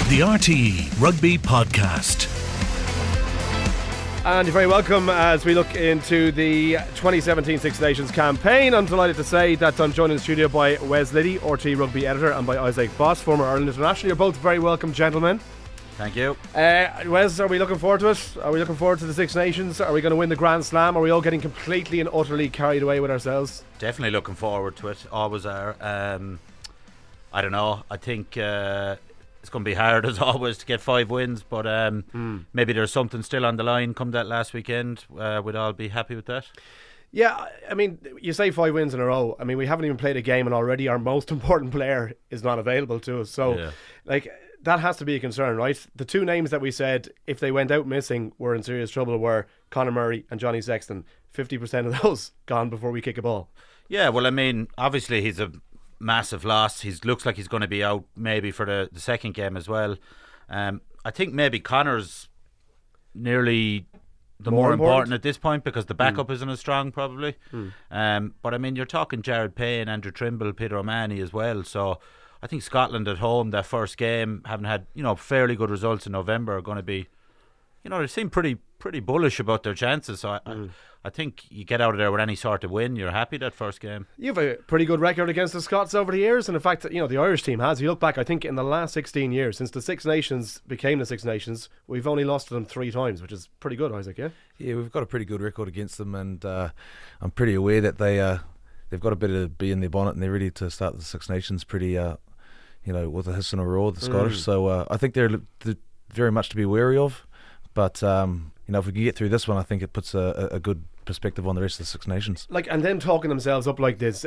The RTE Rugby Podcast. And you're very welcome as we look into the 2017 Six Nations campaign. I'm delighted to say that I'm joined in the studio by Wes Liddy, RTE Rugby editor, and by Isaac Boss, former Ireland international. You're both very welcome, gentlemen. Thank you. Wes, are we looking forward to it? Are we looking forward to the Six Nations? Are we going to win the Grand Slam? Are we all getting completely and utterly carried away with ourselves? Definitely looking forward to it. Always are. I don't know. I think it's going to be hard as always to get 5 wins, but maybe there's something still on the line come that last weekend. We'd all be happy with that. Yeah, I mean, you say 5 wins in a row. I mean, we haven't even played a game and already our most important player is not available to us. So, that has to be a concern, right? The 2 names that we said, if they went out missing, were in serious trouble were Conor Murray and Johnny Sexton. 50% of those gone before we kick a ball. Yeah, well, I mean, obviously he's a massive loss. He looks like he's going to be out maybe for the second game as well. I think maybe Conor's nearly the more important at this point because the backup isn't as strong probably. But I mean, you're talking Jared Payne, Andrew Trimble, Peter O'Mahony as well. So I think Scotland at home, their first game, having had fairly good results in November, are going to be, they seem pretty bullish about their chances. So I think you get out of there with any sort of win, you're happy that first game. You have a pretty good record against the Scots over the years, and in fact, the Irish team has. You look back, I think in the last 16 years, since the Six Nations became the Six Nations, we've only lost to them 3 times, which is pretty good, Isaac. Yeah, we've got a pretty good record against them, and I'm pretty aware that they've got a bit of bee in their bonnet, and they're ready to start the Six Nations pretty with a hiss and a roar, the Scottish. So I think they're very much to be wary of. But if we can get through this one, I think it puts a good perspective on the rest of the Six Nations. And them talking themselves up like this,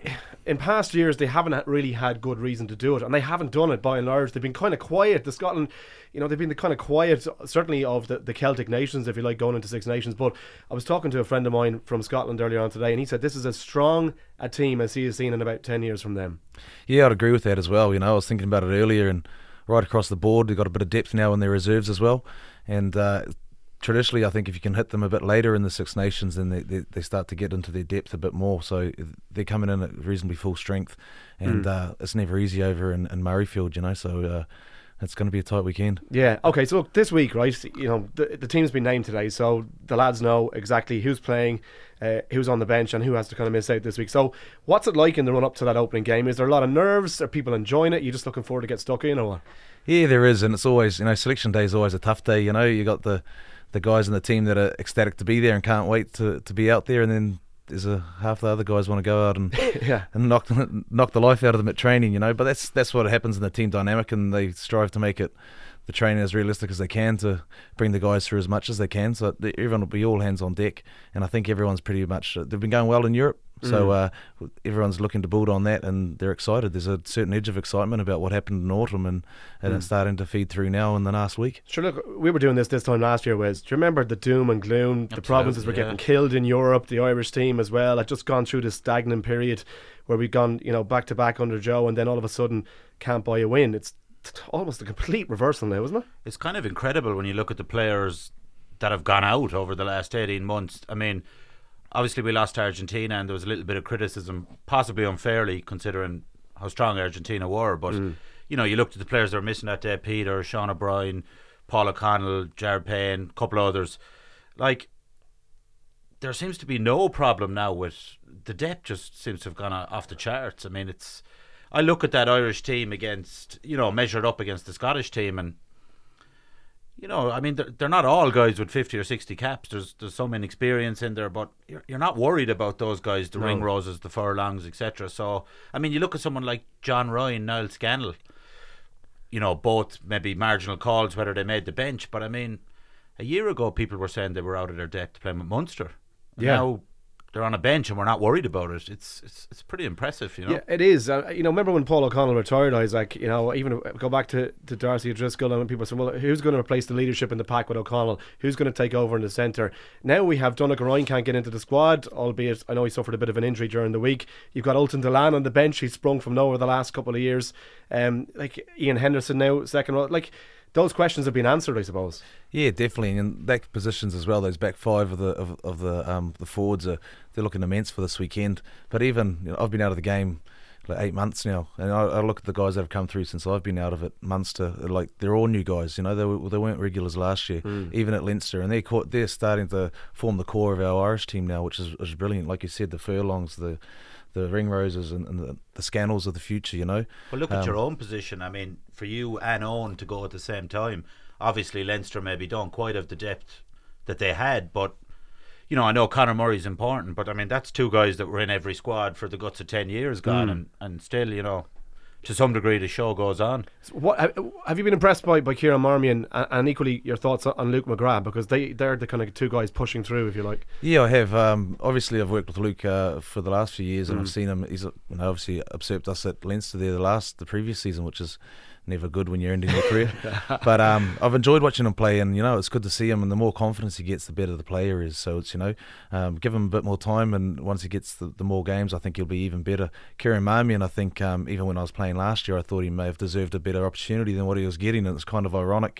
in past years they haven't really had good reason to do it, and they haven't done it by and large. They've been kind of quiet. The Scotland, they've been the kind of quiet, certainly of the Celtic nations, if you like, going into Six Nations. But I was talking to a friend of mine from Scotland earlier on today, and he said this is as strong a team as he has seen in about 10 years from them. Yeah, I'd agree with that as well. I was thinking about it earlier, and right across the board, they've got a bit of depth now in their reserves as well. And traditionally, I think if you can hit them a bit later in the Six Nations, then they start to get into their depth a bit more. So they're coming in at reasonably full strength, and it's never easy over in Murrayfield, so it's going to be a tight weekend. Yeah. Okay, so look, this week, right, the team's been named today, so the lads know exactly who's playing, who's on the bench, and who has to kind of miss out this week. So what's it like in the run-up to that opening game? Is there a lot of nerves? Are people enjoying it? Are you just looking forward to get stuck in, or what? Yeah, there is, and it's always, selection day is always a tough day. You got the guys in the team that are ecstatic to be there and can't wait to be out there, and then there's half the other guys want to go out and and knock the life out of them at training, But that's what happens in the team dynamic, and they strive to make the training as realistic as they can to bring the guys through as much as they can. So everyone will be all hands on deck, and I think everyone's pretty much they've been going well in Europe. So everyone's looking to build on that, and they're excited. There's a certain edge of excitement about what happened in autumn, and it's starting to feed through now in the last week. Sure, look, we were doing this time last year, Wes. Do you remember the doom and gloom? Absolutely, the provinces were getting killed in Europe, the Irish team as well. Had just gone through this stagnant period where we'd gone back to back under Joe, and then all of a sudden can't buy a win. It's almost a complete reversal now, isn't it? It's kind of incredible when you look at the players that have gone out over the last 18 months. I mean, obviously we lost to Argentina, and there was a little bit of criticism, possibly unfairly, considering how strong Argentina were. But you looked at the players that were missing that day: Peter, Sean O'Brien, Paul O'Connell, Jared Payne, a couple of others. There seems to be no problem now with the depth. Just seems to have gone off the charts. I mean, I look at that Irish team against, measured up against the Scottish team, and I mean, they're not all guys with 50 or 60 caps. There's some inexperience in there, but you're not worried about those guys, the Ringroses, the Furlongs, etc. So, I mean, you look at someone like John Ryan, Niall Scannell, both maybe marginal calls whether they made the bench, but I mean, a year ago people were saying they were out of their depth playing with Munster. Now they're on a bench and we're not worried about it. It's pretty impressive, Yeah, it is. Remember when Paul O'Connell retired, Isaac, even go back to Darcy O'Driscoll, and when people say, well, who's going to replace the leadership in the pack with O'Connell? Who's going to take over in the centre? Now we have Donnacha Ryan can't get into the squad, albeit I know he suffered a bit of an injury during the week. You've got Ultan Dillane on the bench. He's sprung from nowhere the last couple of years. Ian Henderson now, second row. Those questions have been answered, I suppose. Yeah, definitely. And back positions as well. Those back five of the forwards they're looking immense for this weekend. But even I've been out of the game like 8 months now, and I look at the guys that have come through since I've been out of it. Munster, like they're all new guys. You know, they weren't regulars last year, even at Leinster, and they're starting to form the core of our Irish team now, which is brilliant. Like you said, the Furlongs, the Ringroses, and the Scannells of the future. You know. Well, look at your own position. I mean, for you and Owen to go at the same time. Obviously, Leinster maybe don't quite have the depth that they had, but. You know, I know Conor Murray's important, but I mean, that's two guys that were in every squad for the guts of 10 years gone, and still, you know, to some degree the show goes on. So what have you been impressed by Kieran Marmion, and equally your thoughts on Luke McGrath, because they're the kind of two guys pushing through, if you like? Yeah, I have. Obviously, I've worked with Luke for the last few years, and I've seen him. He's obviously usurped us at Leinster there the previous season, which is never good when you're ending your career. But I've enjoyed watching him play, and you know, it's good to see him, and the more confidence he gets, the better the player is. So it's, you know, give him a bit more time, and once he gets the more games, I think he'll be even better. Kieran Marmion, I think even when I was playing last year, I thought he may have deserved a better opportunity than what he was getting, and it's kind of ironic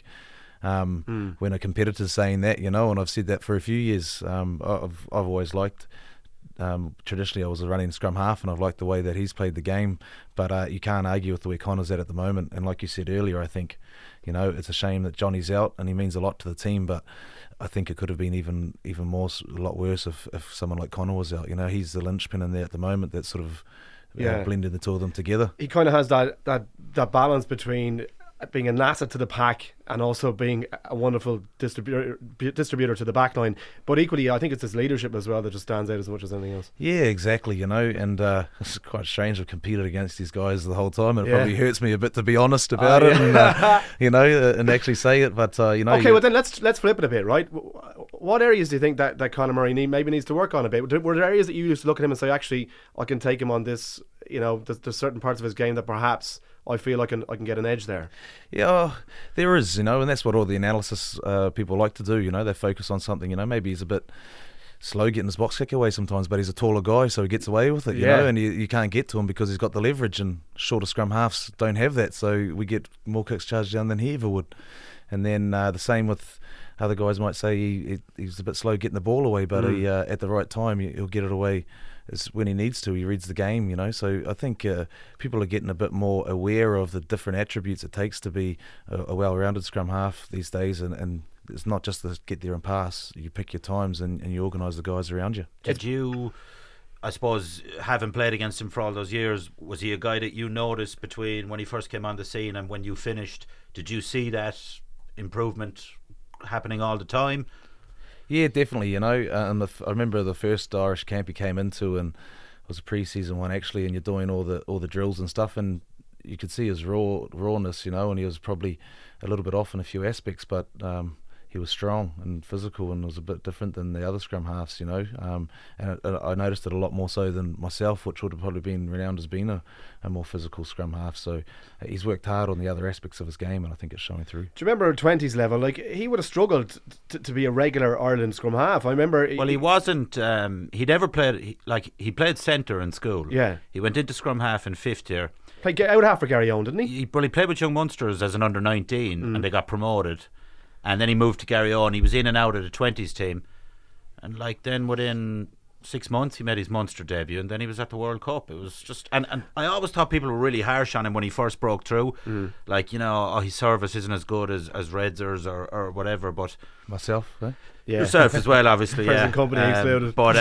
when a competitor's saying that, you know, and I've said that for a few years. I've always liked traditionally I was a running scrum half, and I've liked the way that he's played the game, but you can't argue with the way Connor's at the moment. And like you said earlier, I think, you know, it's a shame that Johnny's out, and he means a lot to the team, but I think it could have been even more, a lot worse if someone like Connor was out. You know, he's the linchpin in there at the moment that sort of blended the two of them together. He kind of has that balance between being an asset to the pack and also being a wonderful distributor to the back line, but equally I think it's his leadership as well that just stands out as much as anything else. Yeah, exactly, you know, and it's quite strange. I've competed against these guys the whole time, and it probably hurts me a bit to be honest about it, and you know, and actually say it, but you know. Okay, well then let's flip it a bit, right? What areas do you think that Conor Murray maybe needs to work on a bit? Were there areas that you used to look at him and say, actually, I can take him on this, you know, there's certain parts of his game that perhaps I feel I can get an edge there? Yeah, there is, you know, and that's what all the analysis people like to do. You know, they focus on something. You know, maybe he's a bit slow getting his box kick away sometimes, but he's a taller guy, so he gets away with it. You know, and you can't get to him because he's got the leverage, and shorter scrum halves don't have that, so we get more kicks charged down than he ever would. And then the same with other guys might say he's a bit slow getting the ball away, but he, at the right time he'll get it away. It's when he needs to. He reads the game, you know. So I think people are getting a bit more aware of the different attributes it takes to be a well-rounded scrum half these days, and it's not just to get there and pass. You pick your times and you organise the guys around you. Did you, I suppose, having played against him for all those years, was he a guy that you noticed between when he first came on the scene and when you finished? Did you see that improvement happening all the time? Yeah, definitely, you know, and I remember the first Irish camp he came into, and it was a pre-season one actually, and you're doing all the drills and stuff, and you could see his rawness, you know, and he was probably a little bit off in a few aspects, but he was strong and physical, and was a bit different than the other scrum halves, you know, and I noticed it a lot more so than myself, which would have probably been renowned as being a more physical scrum half. So he's worked hard on the other aspects of his game, and I think it's showing through. Do you remember at 20s level, like he would have struggled to be a regular Ireland scrum half? I remember. Well, he wasn't. He'd ever played. He played centre in school. Yeah. He went into scrum half in 5th year. Played out half for Gary Owen, didn't he? He played with Young Munsters as an under 19, and they got promoted. And then he moved to Gary Owen. He was in and out of the 20s team. And like then within 6 months he made his Munster debut, and then he was at the World Cup. It was just, and I always thought people were really harsh on him when he first broke through. Like, you know, his service isn't as good as Redzers or whatever, but myself, eh? Yeah. Yourself as well, obviously. Present company excluded. But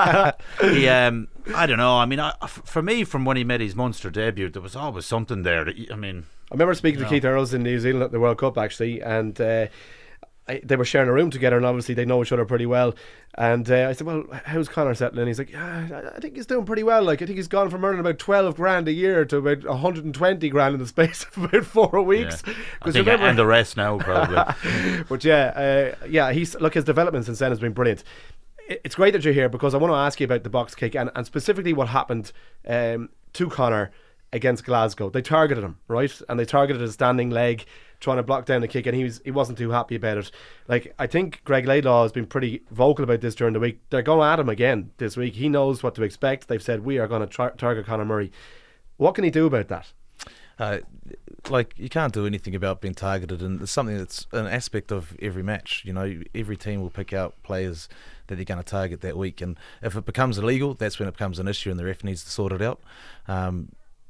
he, I don't know. I mean, for me, from when he made his Munster debut, there was always something there. I mean, I remember speaking to Keith Earls in New Zealand at the World Cup actually, and they were sharing a room together, and obviously they know each other pretty well. And I said, well, how's Conor settling? He's like, yeah, I think he's doing pretty well. Like, I think he's gone from earning about 12 grand a year to about 120 grand in the space of about 4 weeks. Yeah. I think and the rest now, probably. But he's, look, his development since then has been brilliant. It's great that you're here, because I want to ask you about the box kick and specifically what happened to Conor against Glasgow. They targeted him, right? And they targeted his standing leg, trying to block down the kick, and he wasn't too happy about it. Like, I think Greg Laidlaw has been pretty vocal about this during the week. They're going at him again this week. He knows what to expect. They've said, we are going to target Conor Murray. What can he do about that? Like, you can't do anything about being targeted, and it's something that's an aspect of every match. You know, every team will pick out players that they're going to target that week, and if it becomes illegal, that's when it becomes an issue, and the ref needs to sort it out.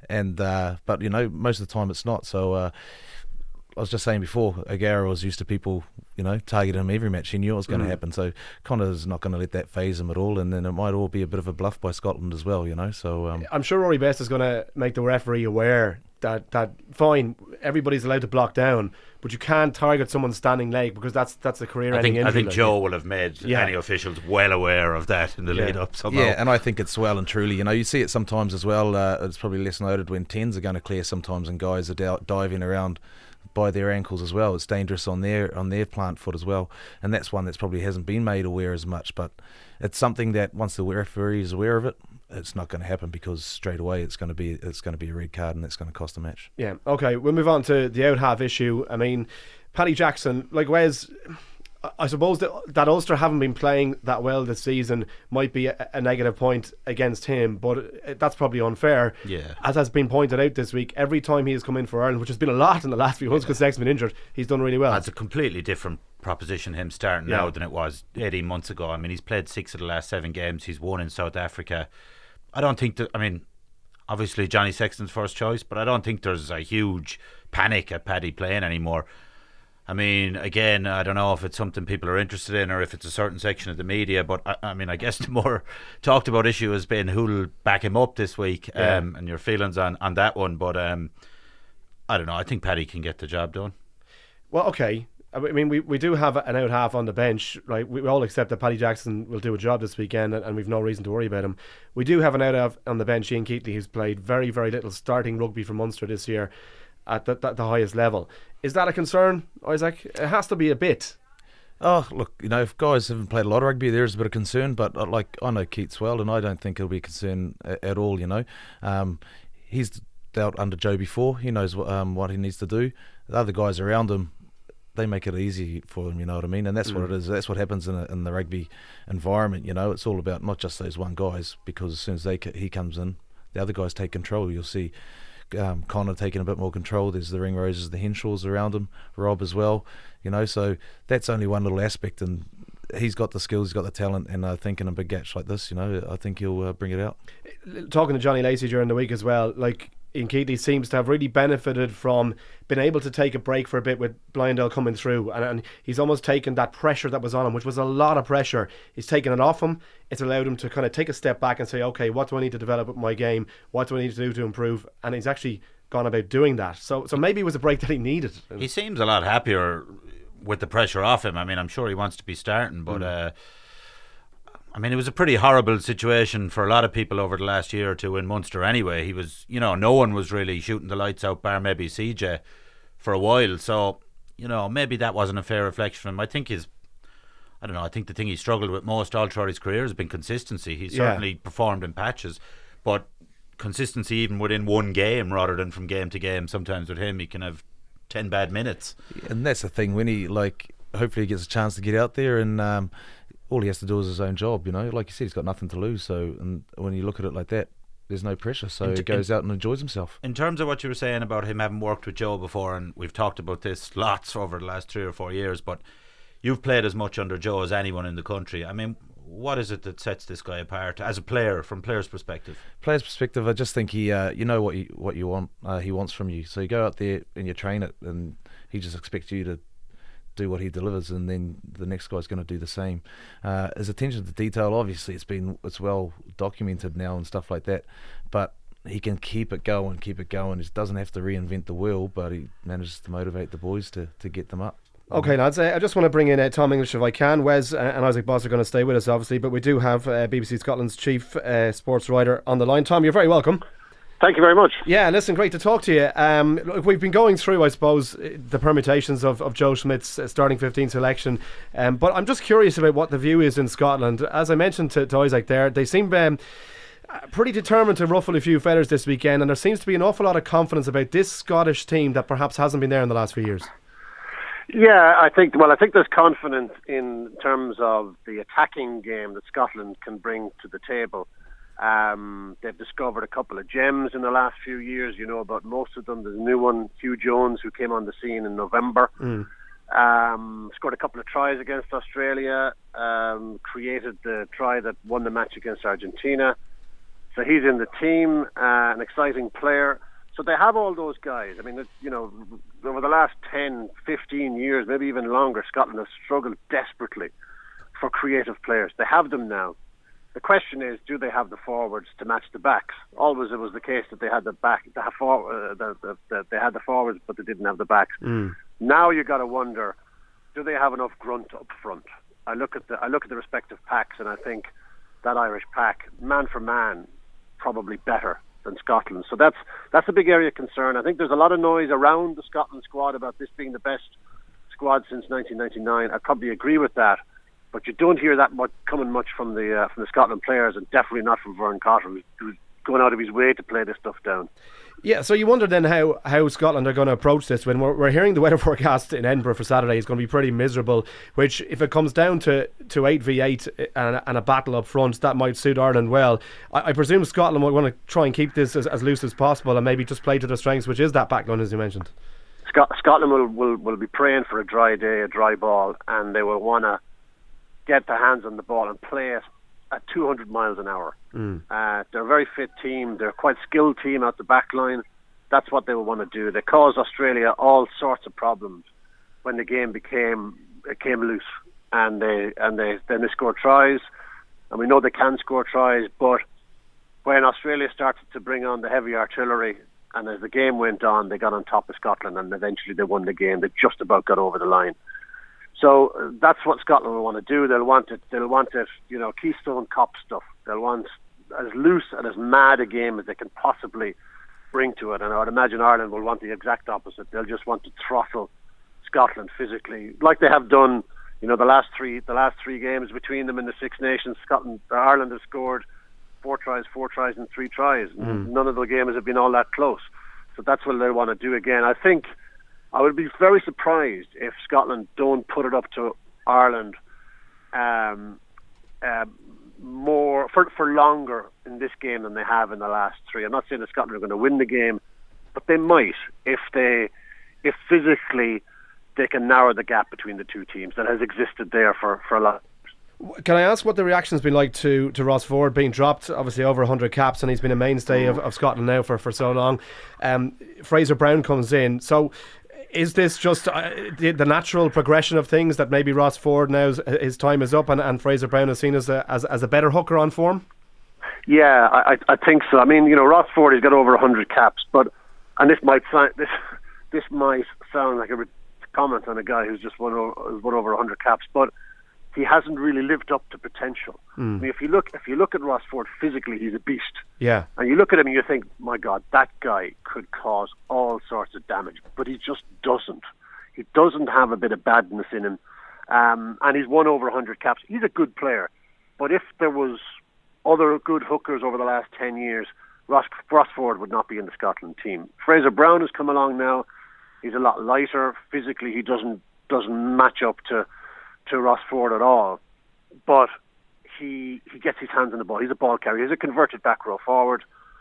and but most of the time it's not. So I was just saying before, O'Gara was used to people, targeting him every match. He knew it was going to happen. So Connor's not going to let that phase him at all. And then it might all be a bit of a bluff by Scotland as well, So I'm sure Rory Best is going to make the referee aware that fine, everybody's allowed to block down, but you can't target someone's standing leg because that's a career-ending injury. I think Joe will have made any officials well aware of that in the lead-up somehow. Yeah, and I think it's well and truly. You see it sometimes as well. It's probably less noted when 10s are going to clear sometimes, and guys are diving around by their ankles as well. It's dangerous on their plant foot as well, and that's one that's probably hasn't been made aware as much. But it's something that once the referee is aware of it, it's not going to happen, because straight away it's going to be a red card, and it's going to cost a match. Yeah. Okay. We'll move on to the out half issue. I mean, Paddy Jackson, like Wes, I suppose that Ulster haven't been playing that well this season might be a negative point against him, but that's probably unfair. Yeah. As has been pointed out this week, every time he has come in for Ireland, which has been a lot in the last few months because Sexton's been injured, he's done really well. That's a completely different proposition, him starting now, than it was 18 months ago. I mean, he's played 6 of the last 7 games. He's won in South Africa. I don't think that, obviously Johnny Sexton's first choice, but I don't think there's a huge panic at Paddy playing anymore. I mean, again, I don't know if it's something people are interested in or if it's a certain section of the media, but I guess the more talked about issue has been who'll back him up this week, and your feelings on that one. But I don't know. I think Paddy can get the job done. Well, okay. I mean, we do have an out half on the bench, right? We all accept that Paddy Jackson will do a job this weekend, and we've no reason to worry about him. We do have an out half on the bench, Ian Keatley, who's played very, very little starting rugby for Munster this year at the highest level. Is that a concern, Isaac? It has to be a bit. Oh, look, if guys haven't played a lot of rugby, there's a bit of concern, but I know Keats well, and I don't think it'll be a concern at all, He's dealt under Joe before. He knows what he needs to do. The other guys around him, they make it easy for him, you know what I mean? And that's what it is. That's what happens in the rugby environment, It's all about not just those one guys, because as soon as he comes in, the other guys take control. You'll see Connor taking a bit more control. There's the Ringroses, the Henshaws around him, Rob as well, so that's only one little aspect, and he's got the skills, he's got the talent, and I think in a big catch like this, I think he'll bring it out. Talking to Johnny Lacey during the week as well, Ian Keatley seems to have really benefited from being able to take a break for a bit with Blindell coming through, and he's almost taken that pressure that was on him, which was a lot of pressure. He's taken it off him. It's allowed him to kind of take a step back and say, okay, what do I need to develop with my game? What do I need to do to improve? And he's actually gone about doing that. So maybe it was a break that he needed. He seems a lot happier with the pressure off him. I'm sure he wants to be starting, but it was a pretty horrible situation for a lot of people over the last year or two in Munster anyway. He was, no one was really shooting the lights out, bar maybe CJ, for a while. So, maybe that wasn't a fair reflection for him. I think I think the thing he struggled with most all throughout his career has been consistency. He certainly performed in patches, but consistency even within one game rather than from game to game. Sometimes with him, he can have 10 bad minutes. And that's the thing, when he, hopefully he gets a chance to get out there, and all he has to do is his own job, Like you said, he's got nothing to lose. So, and when you look at it like that, there's no pressure. So he goes out and enjoys himself. In terms of what you were saying about him having worked with Joe before, and we've talked about this lots over the last 3 or 4 years, but you've played as much under Joe as anyone in the country. What is it that sets this guy apart as a player, from player's perspective? Player's perspective, I just think he, what you want, he wants from you. So you go out there and you train it, and he just expects you to do what he delivers, and then the next guy's going to do the same. His attention to detail, obviously, it's well documented now and stuff like that, but he can keep it going. He doesn't have to reinvent the wheel, but he manages to motivate the boys to get them up. Okay, lads, I just want to bring in Tom English if I can. Wes and Isaac Boss are going to stay with us, obviously, but we do have BBC Scotland's chief sports writer on the line. Tom, you're very welcome. Thank you very much. Yeah, listen, great to talk to you. Look, we've been going through, I suppose, the permutations of Joe Schmidt's starting 15 selection, but I'm just curious about what the view is in Scotland. As I mentioned to Isaac there, they seem pretty determined to ruffle a few feathers this weekend, and there seems to be an awful lot of confidence about this Scottish team that perhaps hasn't been there in the last few years. Yeah, I think there's confidence in terms of the attacking game that Scotland can bring to the table. They've discovered a couple of gems in the last few years. You know about most of them. There's a new one, Hugh Jones, who came on the scene in November. Scored a couple of tries against Australia, created the try that won the match against Argentina. So he's in the team, an exciting player. So they have all those guys. I mean, over the last 10, 15 years, maybe even longer, Scotland has struggled desperately for creative players. They have them now. The question is, do they have the forwards to match the backs? Always it was the case that they had they had the forwards, but they didn't have the backs. Now you got to wonder, do they have enough grunt up front? I look at the respective packs, and I think that Irish pack, man for man, probably better than Scotland. So that's a big area of concern. I think there's a lot of noise around the Scotland squad about this being the best squad since 1999. I probably agree with that. But you don't hear that much coming from the Scotland players, and definitely not from Vern Cotter, who's going out of his way to play this stuff down. Yeah, so you wonder then how Scotland are going to approach this when we're hearing the weather forecast in Edinburgh for Saturday is going to be pretty miserable, which if it comes down to 8v8 and a battle up front, that might suit Ireland well. I presume Scotland will want to try and keep this as loose as possible and maybe just play to their strengths, which is that backline, as you mentioned. Scotland will be praying for a dry day, a dry ball, and they will want to get their hands on the ball and play it at 200 miles an hour. They're a very fit team. They're a quite skilled team out the back line. That's what they will want to do. They caused Australia all sorts of problems when the game became loose, and then they scored tries, and we know they can score tries. But when Australia started to bring on the heavy artillery, and as the game went on, they got on top of Scotland, and eventually they won the game. They just about got over the line. So that's what Scotland will want to do. They'll want it, Keystone Cop stuff. They'll want as loose and as mad a game as they can possibly bring to it. And I would imagine Ireland will want the exact opposite. They'll just want to throttle Scotland physically, like they have done. The last three games between them in the Six Nations. Ireland has scored 4 tries and 3 tries. None of the games have been all that close. So that's what they want to do again. I think I would be very surprised if Scotland don't put it up to Ireland more for longer in this game than they have in the last 3. I'm not saying that Scotland are going to win the game, but they might if physically they can narrow the gap between the two teams that has existed there for a lot. Can I ask what the reaction's been like to Ross Ford being dropped? Obviously over 100 caps, and he's been a mainstay of Scotland now for so long. Fraser Brown comes in. So is this just the natural progression of things that maybe Ross Ford now his time is up and Fraser Brown is seen as a better hooker on form? Yeah, I think so. I mean, Ross Ford has got over 100 caps, and this might sound like a comment on a guy who's just won over 100 caps, but he hasn't really lived up to potential. I mean, if you look at Ross Ford physically, he's a beast. Yeah. And you look at him and you think, my God, that guy could cause all sorts of damage, but he just doesn't. He doesn't have a bit of badness in him, and he's won over 100 caps. He's a good player, but if there was other good hookers over the last 10 years, Ross Ford would not be in the Scotland team. Fraser Brown has come along now. He's a lot lighter physically. He doesn't match up to Ross Ford at all, but he gets his hands on the ball. He's a ball carrier. He's a converted back row forward.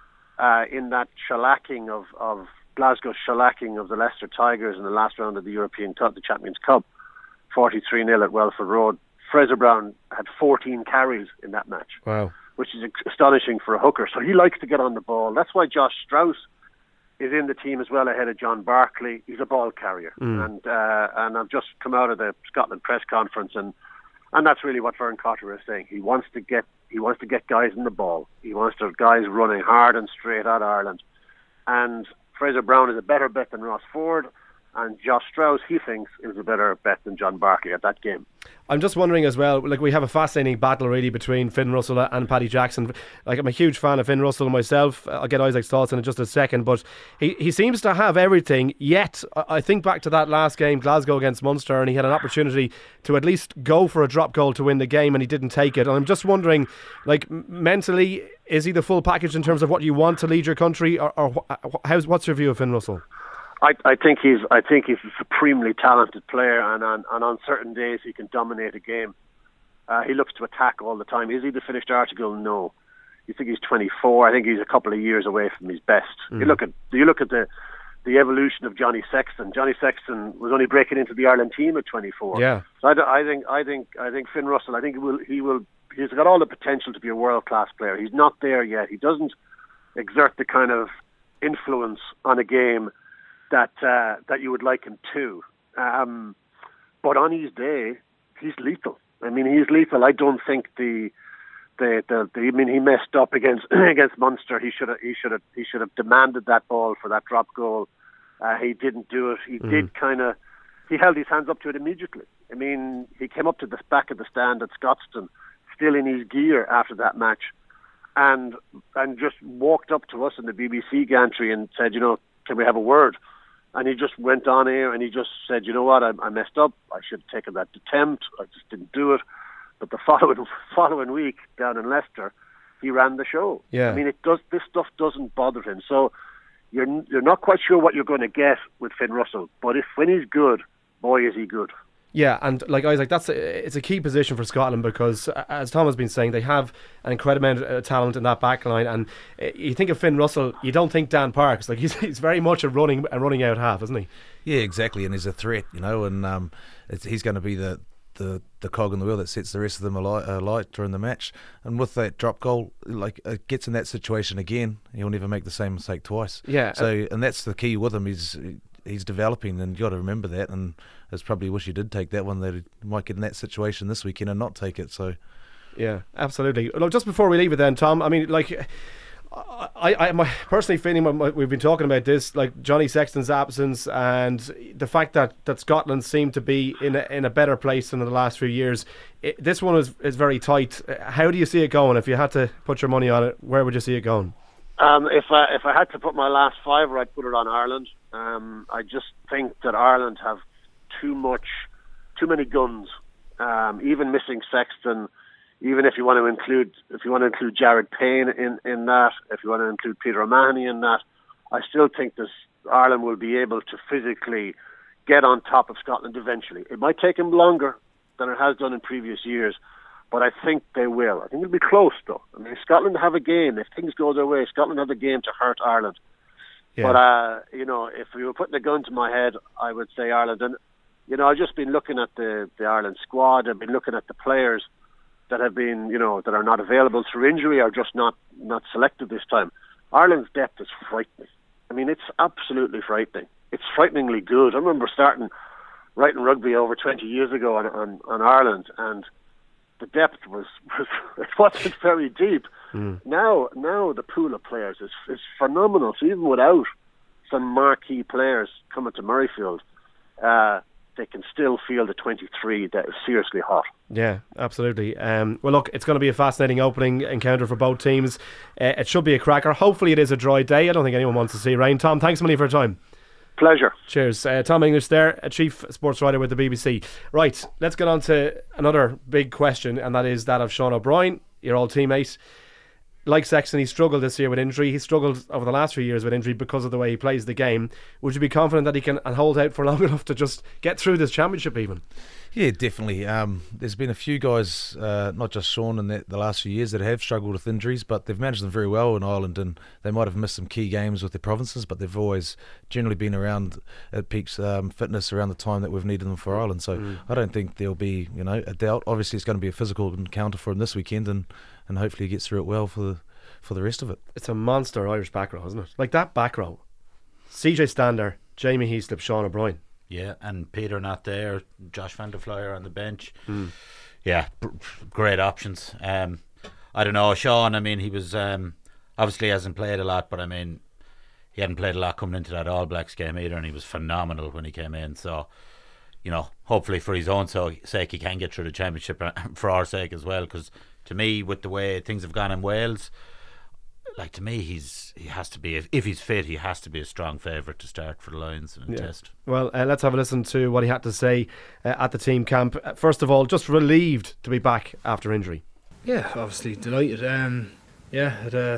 In that shellacking of Glasgow's shellacking of the Leicester Tigers in the last round of the European Cup, the Champions Cup, 43-0 at Welford Road, Fraser Brown had 14 carries in that match. Wow. Which is astonishing for a hooker. So he likes to get on the ball. That's why Josh Strauss is in the team as well ahead of John Barclay. He's a ball carrier. And I've just come out of the Scotland press conference and that's really what Vern Cotter is saying. He wants to get guys in the ball. He wants to have guys running hard and straight at Ireland. And Fraser Brown is a better bet than Ross Ford, and Josh Strauss, he thinks, is a better bet than John Barclay at that game. I'm just wondering as well, like, we have a fascinating battle really between Finn Russell and Paddy Jackson. Like, I'm a huge fan of Finn Russell myself. I'll get Isaac's thoughts in just a second, but he seems to have everything, yet I think back to that last game, Glasgow against Munster, and he had an opportunity to at least go for a drop goal to win the game and he didn't take it. And I'm just wondering, like, mentally, is he the full package in terms of what you want to lead your country, or what's your view of Finn Russell? I think he's a supremely talented player, and on certain days he can dominate a game. He looks to attack all the time. Is he the finished article? No. You think he's 24? I think he's a couple of years away from his best. You look at the evolution of Johnny Sexton. Johnny Sexton was only breaking into the Ireland team at 24. Yeah. So I think Finn Russell, I think he will he's got all the potential to be a world-class player. He's not there yet. He doesn't exert the kind of influence on a game that you would like him to. But on his day, he's lethal. I mean, he's lethal. I don't think he messed up against Munster. He should have demanded that ball for that drop goal. He didn't do it. He held his hands up to it immediately. I mean, he came up to the back of the stand at Scotstoun, still in his gear after that match, and just walked up to us in the BBC gantry and said, can we have a word? And he just went on air and he just said, you know what, I messed up. I should have taken that attempt. I just didn't do it. But the following week down in Leicester, he ran the show. Yeah. I mean, this stuff doesn't bother him. So you're not quite sure what you're going to get with Finn Russell. But when he's good, boy, is he good. Yeah, and like Isaac, it's a key position for Scotland because, as Tom has been saying, they have an incredible amount of talent in that back line. And you think of Finn Russell, you don't think Dan Parks. Like he's very much a running out half, isn't he? Yeah, exactly, and he's a threat, and he's going to be the cog in the wheel that sets the rest of them alight during the match. And with that drop goal, like it gets in that situation again, he'll never make the same mistake twice. Yeah. So and that's the key with him. He's developing, and you got to remember that. And it's probably wish he did take that one, that he might get in that situation this weekend and not take it. So, yeah, absolutely. Look, just before we leave it, then, Tom. I mean, like, I'm personally feeling we've been talking about this, like Johnny Sexton's absence and the fact that Scotland seem to be in a better place than in the last few years. This one is very tight. How do you see it going? If you had to put your money on it, where would you see it going? If I had to put my last fiver, I'd put it on Ireland. I just think that Ireland have too many guns. Even missing Sexton, even if you want to include Jared Payne in that, if you want to include Peter O'Mahony in that, I still think Ireland will be able to physically get on top of Scotland eventually. It might take them longer than it has done in previous years, but I think they will. I think it'll be close, though. I mean, Scotland have a game. If things go their way, Scotland have a game to hurt Ireland. Yeah. But, if you were putting a gun to my head, I would say Ireland. And, I've just been looking at the Ireland squad. I've been looking at the players that have been, that are not available through injury or just not selected this time. Ireland's depth is frightening. I mean, it's absolutely frightening. It's frighteningly good. I remember starting writing rugby over 20 years ago on Ireland, and the depth it wasn't very deep. Now the pool of players is phenomenal. So even without some marquee players coming to Murrayfield, they can still feel the 23 that is seriously hot. Yeah, absolutely. Well, look, it's going to be a fascinating opening encounter for both teams. It should be a cracker. Hopefully it is a dry day. I don't think anyone wants to see rain. Tom, thanks a million for your time. Pleasure. Cheers. Tom English there, a chief sports writer with the BBC. Right, let's get on to another big question, and that is that of Sean O'Brien, your old teammate. Like Sexton, he struggled this year with injury. He struggled over the last few years with injury because of the way he plays the game. Would you be confident that he can hold out for long enough to just get through this championship even? Yeah, definitely. There's been a few guys, not just Sean, in the last few years that have struggled with injuries, but they've managed them very well in Ireland, and they might have missed some key games with their provinces, but they've always generally been around at peak fitness around the time that we've needed them for Ireland. So I don't think there'll be a doubt. Obviously, it's going to be a physical encounter for him this weekend, and hopefully he gets through it well for the rest of it. It's a monster Irish back row, isn't it? Like that back row, CJ Stander, Jamie Heaslip, Sean O'Brien. Yeah, and Peter not there, Josh van der Flyer on the bench. Yeah, great options. I don't know, Sean, I mean, he was obviously hasn't played a lot, but I mean, he hadn't played a lot coming into that All Blacks game either, and he was phenomenal when he came in. So, hopefully for his own sake he can get through the championship, for our sake as well, because to me, with the way things have gone in Wales, like, to me, he has to be, if he's fit, he has to be a strong favourite to start for the Lions in a test. Well, let's have a listen to what he had to say at the team camp. First of all, just relieved to be back after injury. Yeah, obviously delighted. Had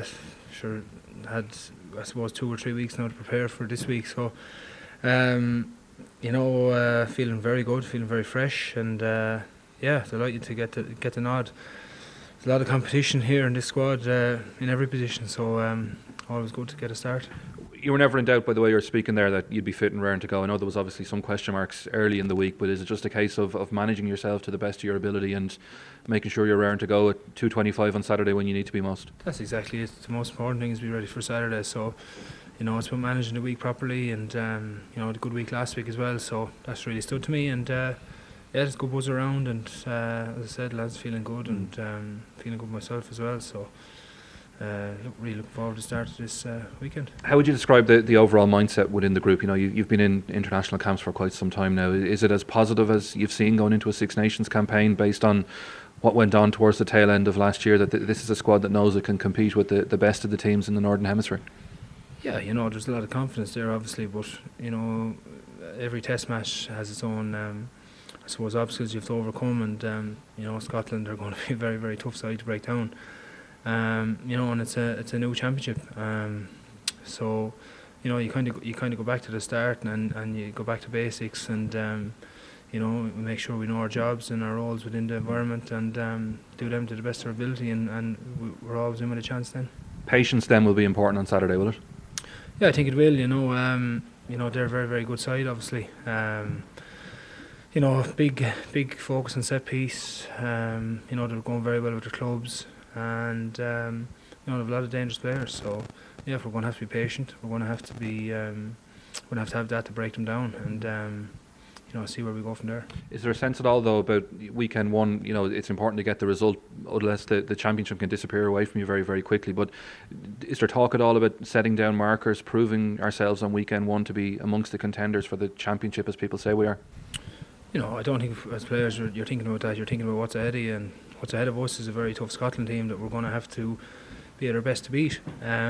I suppose 2 or 3 weeks now to prepare for this week, so feeling very good, feeling very fresh, and delighted to get the nod. There's a lot of competition here in this squad in every position, so always good to get a start. you were never in doubt by the way you're speaking there that you'd be fit and raring to go. I know there was obviously some question marks early in the week, but is it just a case of managing yourself to the best of your ability and making sure you're raring to go at 2:25 on Saturday when you need to be most? That's exactly it. The most important thing is be ready for Saturday. So, it's about managing the week properly, and a good week last week as well. So that's really stood to me, and there's a good buzz around, and as I said, lads feeling good, and feeling good myself as well. So. Really looking forward to the start of this weekend. How would you describe the overall mindset within the group? You've been in international camps for quite some time now. Is it as positive as you've seen going into a Six Nations campaign based on what went on towards the tail end of last year, that this is a squad that knows it can compete with the best of the teams in the Northern Hemisphere? Yeah, there's a lot of confidence there obviously, but every test match has its own I suppose obstacles you have to overcome, and Scotland are going to be a very, very tough side to break down. And it's a new championship, so you kind of go back to the start and you go back to basics, and make sure we know our jobs and our roles within the environment, and do them to the best of our ability, and we're always in with a chance then. Patience then will be important on Saturday, will it? Yeah, I think it will. They're a very, very good side, obviously. Big focus on set piece. They're going very well with their clubs. And they have a lot of dangerous players, so we're going to have to be patient. We're going to have to be, have that to break them down, and see where we go from there. Is there a sense at all though about weekend one? It's important to get the result, otherwise the championship can disappear away from you very, very quickly. But is there talk at all about setting down markers, proving ourselves on weekend one to be amongst the contenders for the championship, as people say we are? I don't think as players you're thinking about that. You're thinking about what's ahead of you, and what's ahead of us is a very tough Scotland team that we're going to have to be at our best to beat.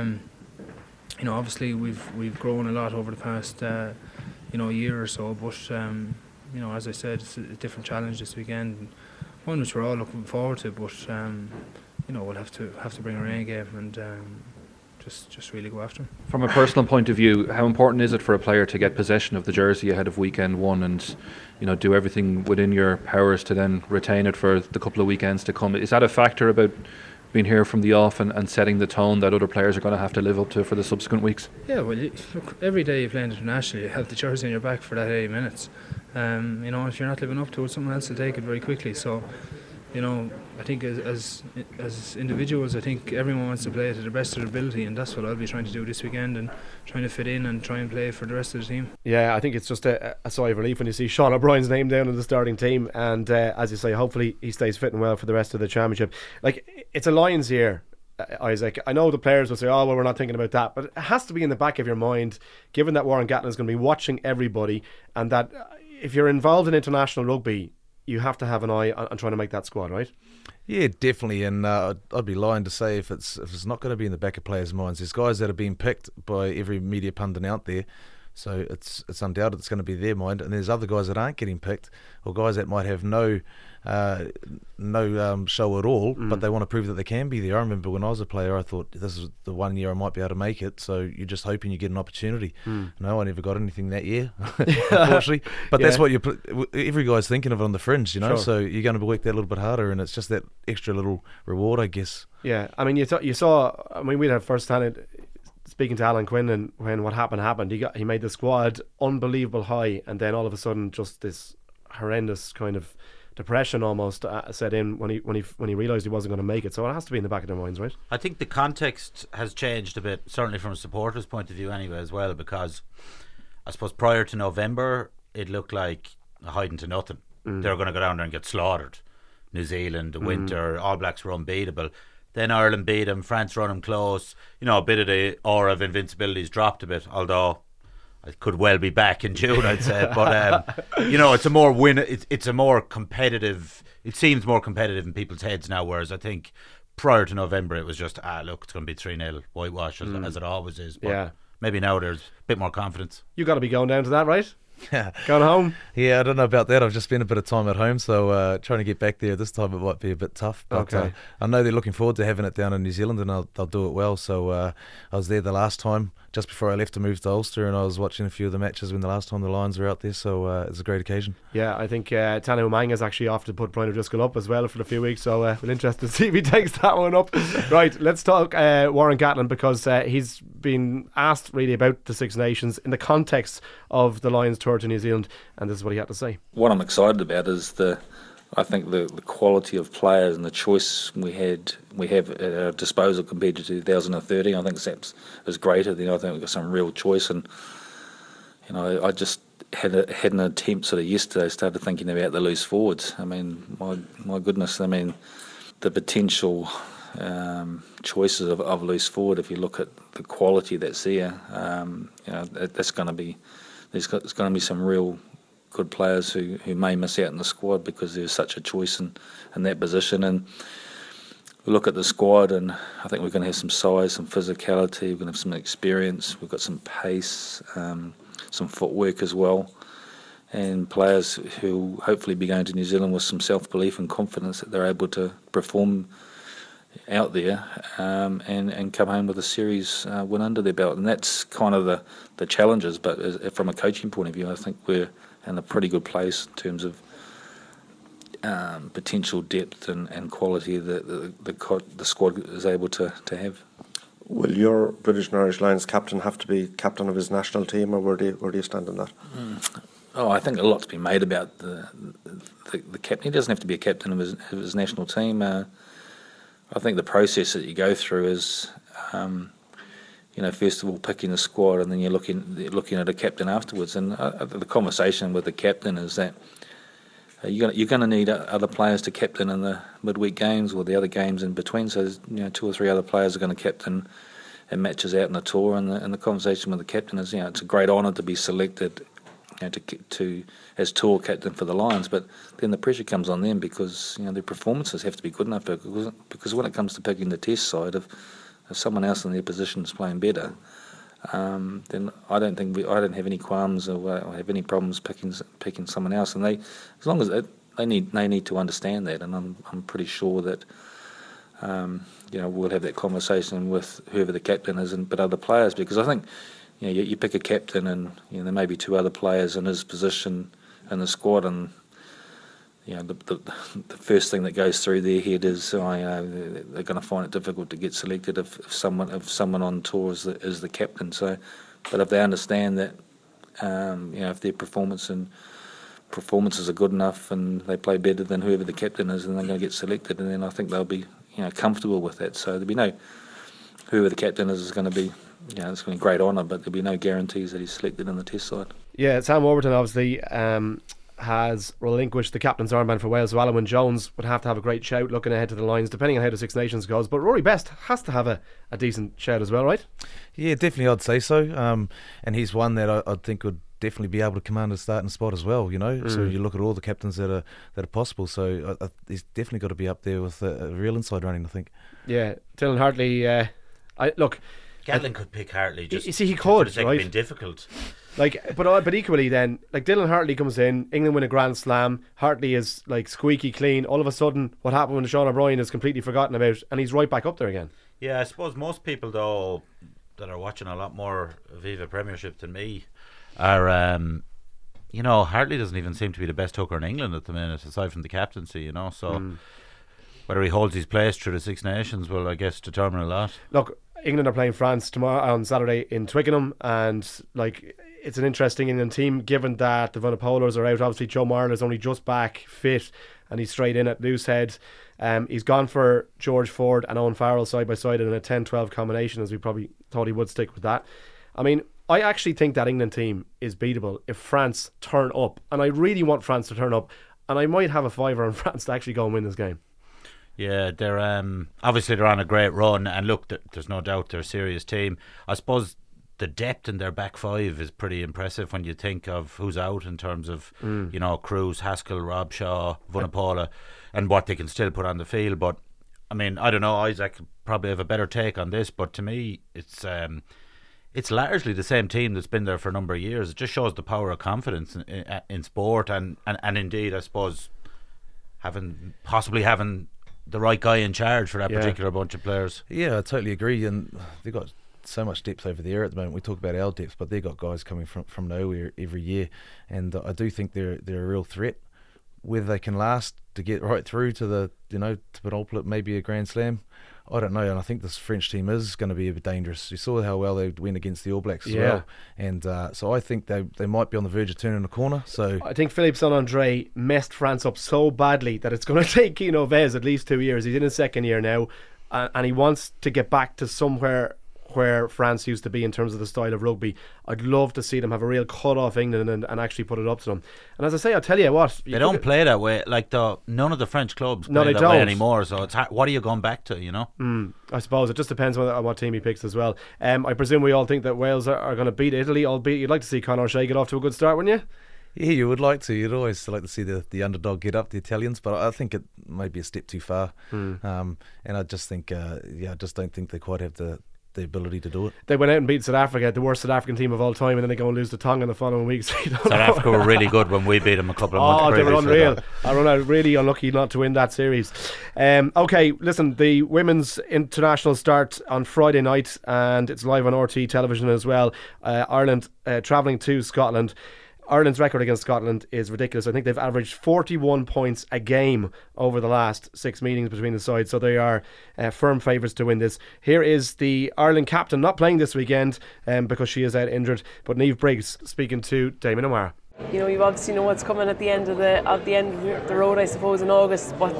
Obviously we've grown a lot over the past year or so, but as I said, it's a different challenge this weekend, one which we're all looking forward to. But we'll have to bring our A game and just really go after them. From a personal point of view, how important is it for a player to get possession of the jersey ahead of weekend one, and do everything within your powers to then retain it for the couple of weekends to come? Is that a factor about being here from the off and setting the tone that other players are going to have to live up to for the subsequent weeks? Yeah, well, look, every day you play internationally, you have the jersey on your back for that 80 minutes. If you're not living up to it, someone else will take it very quickly. So I think as individuals, I think everyone wants to play to the best of their ability, and that's what I'll be trying to do this weekend, and trying to fit in and try and play for the rest of the team. Yeah, I think it's just a sigh of relief when you see Sean O'Brien's name down in the starting team, and as you say, hopefully he stays fit and well for the rest of the championship. It's a Lions year, Isaac. I know the players will say, oh well, we're not thinking about that, but it has to be in the back of your mind, given that Warren Gatland is going to be watching everybody, and that if you're involved in international rugby, you have to have an eye on trying to make that squad, right? Yeah, definitely. And I'd be lying to say if it's not going to be in the back of players' minds. There's guys that have been picked by every media pundit out there, so it's undoubted it's going to be their mind. And there's other guys that aren't getting picked, or guys that might have no show at all, but they want to prove that they can be there. I remember when I was a player, I thought this is the 1 year I might be able to make it, so you're just hoping you get an opportunity. No, I never got anything that year, unfortunately. But that's what every guy's thinking of it on the fringe, Sure. So you're going to work that a little bit harder, and it's just that extra little reward, I guess. Yeah, I mean, you saw. I mean, we'd have first hand speaking to Alan Quinn, and when what happened, he made the squad unbelievable high, and then all of a sudden, just this horrendous kind of depression almost set in when he realised he wasn't going to make it. So it has to be in the back of their minds, right? I think the context has changed a bit, certainly from a supporter's point of view anyway as well, because I suppose prior to November it looked like a hiding to nothing. They were going to go down there and get slaughtered. New Zealand, the winter, All Blacks were unbeatable. Then Ireland beat them, France run them close. A bit of the aura of invincibility's dropped a bit, although it could well be back in June, I'd say. But it's a more it's a more competitive. It seems more competitive in people's heads now. Whereas I think prior to November, it was just look, it's going to be 3-0 whitewash as it always is. But maybe now there's a bit more confidence. You got to be going down to that, right? Going home? Yeah, I don't know about that. I've just spent a bit of time at home, so trying to get back there this time it might be a bit tough. But I know they're looking forward to having it down in New Zealand, and they'll do it well. So I was there the last time. just before I left to move to Ulster, and I was watching a few of the matches when the last time the Lions were out there, so it's a great occasion. Yeah, I think Tana Umanga is actually off to put Brian O'Driscoll up as well for a few weeks, so we're interested to see if he takes that one up. Right, let's talk Warren Gatland, because he's been asked really about the Six Nations in the context of the Lions tour to New Zealand, and this is what he had to say. What I'm excited about is I think the quality of players and the choice we have at our disposal compared to 2013. I think SAPS is greater. I think we've got some real choice, and I just had an attempt sort of yesterday. Started thinking about the loose forwards. I mean, my goodness. I mean, the potential choices of loose forward. If you look at the quality that's there, that's going to be there's going to be some real good players who may miss out in the squad because there's such a choice in that position. And we look at the squad, and I think we're going to have some size, some physicality, we're going to have some experience, we've got some pace, some footwork as well, and players who hopefully be going to New Zealand with some self-belief and confidence that they're able to perform out there and come home with a series win under their belt. And that's kind of the challenges, but from a coaching point of view, I think we're in a pretty good place in terms of potential depth and quality that the squad is able to have. Will your British and Irish Lions captain have to be captain of his national team, or where do you stand on that? Oh, I think a lot's been made about the captain. He doesn't have to be a captain of his national team. I think the process that you go through is, first of all picking the squad, and then you're looking at a captain afterwards. And the conversation with the captain is that you're going to need other players to captain in the midweek games or the other games in between. So two or three other players are going to captain in matches out in the tour. And the conversation with the captain is, it's a great honour to be selected to as tour captain for the Lions, but then the pressure comes on them because their performances have to be good enough. Because when it comes to picking the test side, if someone else in their position is playing better, then I don't have any qualms or have any problems picking someone else. And as long as they need to understand that, and I'm pretty sure that we'll have that conversation with whoever the captain is, but other players, because I think you pick a captain and there may be two other players in his position in the squad, and the first thing that goes through their head is they're going to find it difficult to get selected if someone on tour is the captain. So, but if they understand that, if their performances are good enough and they play better than whoever the captain is, then they're going to get selected, and then I think they'll be comfortable with that. So there'll be no whoever the captain is going to be. It's going to be a great honour, but there'll be no guarantees that he's selected in the test side. Yeah, Sam Warburton obviously has relinquished the captain's armband for Wales, so Alan Jones would have to have a great shout looking ahead to the Lions, depending on how the Six Nations goes. But Rory Best has to have a decent shout as well, right? Yeah, definitely I'd say so. And he's one that I think would definitely be able to command a starting spot as well, So you look at all the captains that are possible, so he's definitely got to be up there with a real inside running, I think. Yeah, Dylan Hartley, Gatland could pick Hartley. You see, he could, right? Been difficult. But equally then, Dylan Hartley comes in, England win a Grand Slam, Hartley is squeaky clean. All of a sudden, what happened when Sean O'Brien is completely forgotten about, and he's right back up there again. Yeah, I suppose most people though that are watching a lot more Viva Premiership than me are, Hartley doesn't even seem to be the best hooker in England at the minute, aside from the captaincy. So whether he holds his place through the Six Nations will, I guess, determine a lot. Look, England are playing France tomorrow on Saturday in Twickenham, and it's an interesting England team given that the Vunipolas are out. Obviously Joe Marler's only just back fit and he's straight in at loosehead. He's gone for George Ford and Owen Farrell side by side in a 10-12 combination, as we probably thought he would stick with that. I mean, I actually think that England team is beatable if France turn up, and I really want France to turn up, and I might have a fiver on France to actually go and win this game. Yeah, they're obviously they're on a great run, and look, there's no doubt they're a serious team. I suppose the depth in their back five is pretty impressive when you think of who's out in terms of Cruz, Haskell, Rob Shaw, Vunipola, and what they can still put on the field. But I mean, I don't know, Isaac could probably have a better take on this, but to me it's largely the same team that's been there for a number of years. It just shows the power of confidence in sport, and indeed I suppose having the right guy in charge for that particular bunch of players. Yeah, I totally agree. And they've got so much depth over there at the moment. We talk about our depth, but they've got guys coming from nowhere every year, and I do think they're a real threat. Whether they can last to get right through to the to penultimate, maybe a Grand Slam, I don't know. And I think this French team is going to be a bit dangerous. You saw how well they went against the All Blacks as well, and so I think they might be on the verge of turning a corner. So I think Philippe Saint-André messed France up so badly that it's going to take Kino Vez at least 2 years. He's in his second year now, and he wants to get back to somewhere where France used to be in terms of the style of rugby. I'd love to see them have a real cut off England and actually put it up to them. And as I say, I'll tell you what, they don't play that way. Like none of the French clubs play that way anymore. So it's what are you going back to? I suppose it just depends on what team he picks as well. I presume we all think that Wales are going to beat Italy. Albeit you'd like to see Conor O'Shea get off to a good start, wouldn't you? Yeah, you would like to. You'd always like to see the underdog get up, the Italians, but I think it might be a step too far. And I just think, I just don't think they quite have the ability to do it. They went out and beat South Africa, the worst South African team of all time, and then they go and lose to Tonga in the following week. So South Africa were really good when we beat them a couple of months they were unreal. I don't know, really unlucky not to win that series. Okay, listen, the women's international start on Friday night, and it's live on RT television as well. Ireland travelling to Scotland. Ireland's record against Scotland is ridiculous. I think they've averaged 41 points a game over the last 6 meetings between the sides, so they are firm favourites to win this. Here is the Ireland captain, not playing this weekend because she is out injured, but Niamh Briggs speaking to Damien O'Meara. You obviously know what's coming at the end of the road, I suppose, in August, but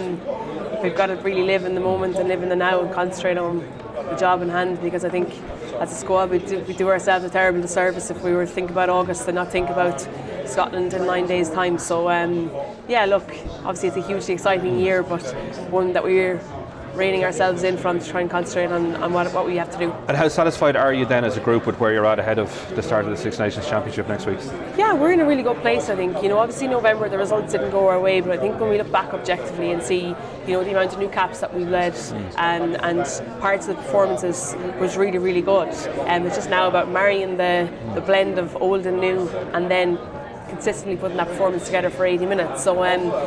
we've got to really live in the moment and live in the now and concentrate on the job in hand, because I think as a squad we do ourselves a terrible disservice if we were to think about August and not think about Scotland in 9 days' time. So look, obviously it's a hugely exciting year, but one that we're reining ourselves in from to try and concentrate on what we have to do. And how satisfied are you then as a group with where you're at ahead of the start of the Six Nations Championship next week? Yeah, we're in a really good place, I think. Obviously November the results didn't go our way, but I think when we look back objectively and see the amount of new caps that we've led and parts of the performances was really, really good. It's just now about marrying the blend of old and new, and then consistently putting that performance together for 80 minutes. So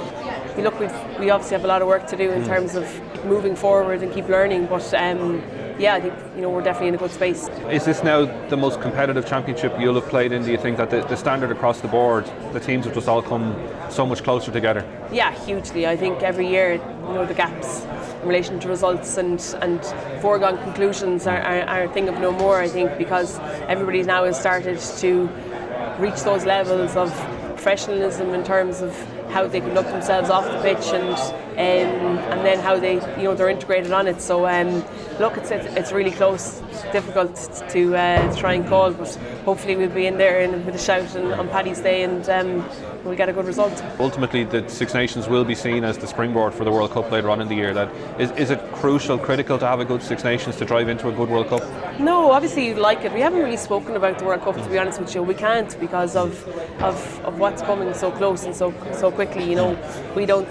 we obviously have a lot of work to do in terms of moving forward and keep learning, but I think we're definitely in a good space. Is this now the most competitive championship you'll have played in? Do you think that the standard across the board, the teams have just all come so much closer together? Yeah, hugely. I think every year the gaps in relation to results and foregone conclusions are a thing of no more, I think, because everybody now has started to reach those levels of professionalism in terms of how they conduct themselves off the pitch and then how they they're integrated on it. So look, it's really close. It's difficult to try and call, but hopefully we'll be in there with a shout on Paddy's Day and we'll get a good result. Ultimately, the Six Nations will be seen as the springboard for the World Cup later on in the year. That is it critical to have a good Six Nations to drive into a good World Cup? No, obviously you'd like it. We haven't really spoken about the World Cup, to be honest with you. We can't because of what's coming so close and so quickly. We don't.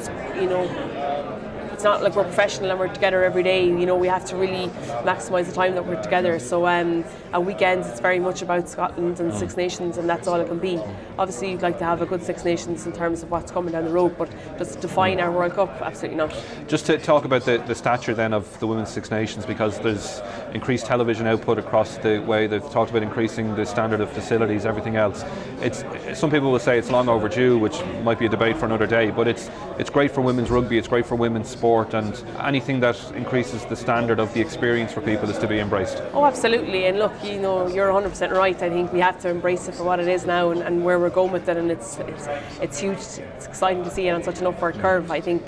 It's not like we're professional and we're together every day. We have to really maximise the time that we're together. So at weekends it's very much about Scotland and Six Nations, and that's all it can be. Obviously you'd like to have a good Six Nations in terms of what's coming down the road, but just define our World Cup, absolutely not. Just to talk about the stature then of the Women's Six Nations, because there's increased television output across the way. They've talked about increasing the standard of facilities, everything else. Some people will say it's long overdue, which might be a debate for another day, but it's great for women's rugby, it's great for women's sport, and anything that increases the standard of the experience for people is to be embraced. Oh, absolutely. And look, you're 100% right. I think we have to embrace it for what it is now and where we're going with it, and it's huge. It's exciting to see it on such an upward curve. I think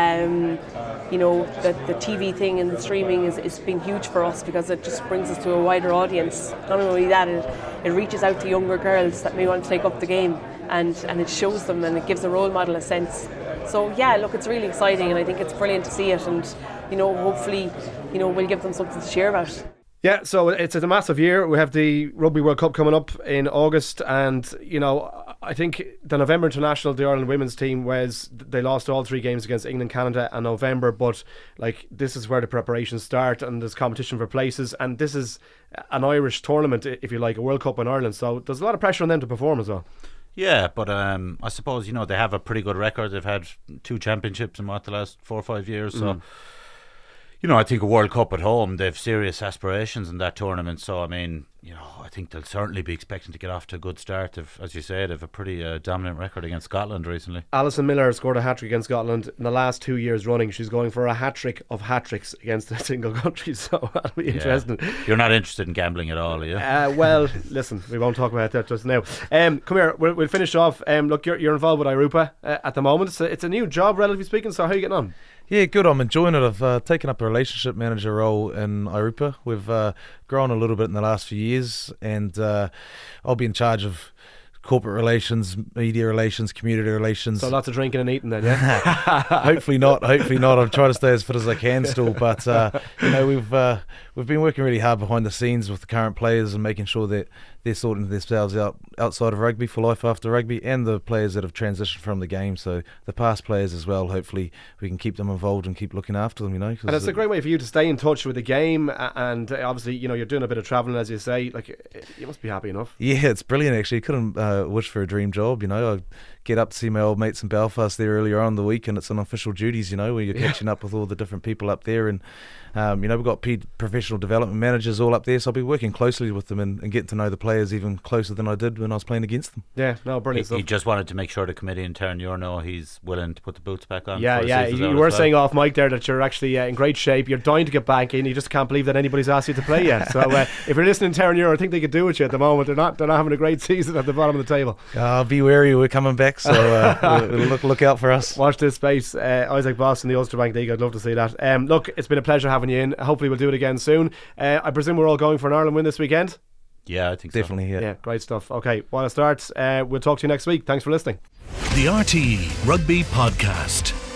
the TV thing and the streaming is been huge for us because it just brings us to a wider audience. Not only that, it reaches out to younger girls that may want to take up the game, and it shows them and it gives a role model a sense. So yeah, look, it's really exciting, and I think it's brilliant to see it, and hopefully we'll give them something to cheer about. Yeah, so it's a massive year. We have the Rugby World Cup coming up in August, and I think the November international, the Ireland women's team they lost all 3 games against England, Canada and November, but this is where the preparations start, and there's competition for places, and this is an Irish tournament, if you like, a World Cup in Ireland, so there's a lot of pressure on them to perform as well. Yeah, but I suppose they have a pretty good record. They've had 2 championships in the last 4 or 5 years, so you know, I think a World Cup at home, they've serious aspirations in that tournament. So, I mean, you know, I think they'll certainly be expecting to get off to a good start. As you said, they've a pretty dominant record against Scotland recently. Alison Miller scored a hat-trick against Scotland in the last 2 years running. She's going for a hat-trick of hat-tricks against a single country, so that'll be interesting. You're not interested in gambling at all, are you? Well, listen, we won't talk about that just now. Come here, we'll finish off. Look, you're involved with IRUPA at the moment. It's a new job, relatively speaking, so how are you getting on? Yeah, good. I'm enjoying it. I've taken up a relationship manager role in IRUPA. We've grown a little bit in the last few years, and I'll be in charge of corporate relations, media relations, community relations. So lots of drinking and eating then, yeah? Hopefully not. I'm trying to stay as fit as I can still, but you know, we've been working really hard behind the scenes with the current players and making sure that they're sorting themselves out outside of rugby for life after rugby, and the players that have transitioned from the game, so the past players as well. Hopefully we can keep them involved and keep looking after them, you know. And it's a great way for you to stay in touch with the game, and obviously, you know, you're doing a bit of travelling, as you say. Like, you must be happy enough. Yeah, it's brilliant actually. Couldn't wish for a dream job, you know. I get up to see my old mates in Belfast there earlier on in the week, and it's on official duties, you know, where you're catching up with all the different people up there, and you know, we've got professional development managers all up there, so I'll be working closely with them and getting to know the players even closer than I did when I was playing against them. Yeah, no, brilliant stuff. He just wanted to make sure the committee in Terenure know he's willing to put the boots back on. Yeah. You were saying off mic there that you're actually in great shape. You're dying to get back in. You just can't believe that anybody's asked you to play yet. So if you're listening to Terenure, I think they could do with you at the moment. They're not having a great season at the bottom of the table. Be wary, we're coming back, so look out for us. Watch this space. Isaac Boss in the Ulster Bank League. I'd love to see that. Look, it's been a pleasure having you in. Hopefully we'll do it again soon. I presume we're all going for an Ireland win this weekend? Yeah, I think definitely, so. Yeah, great stuff. Okay, while it starts, we'll talk to you next week. Thanks for listening. The RTE Rugby Podcast.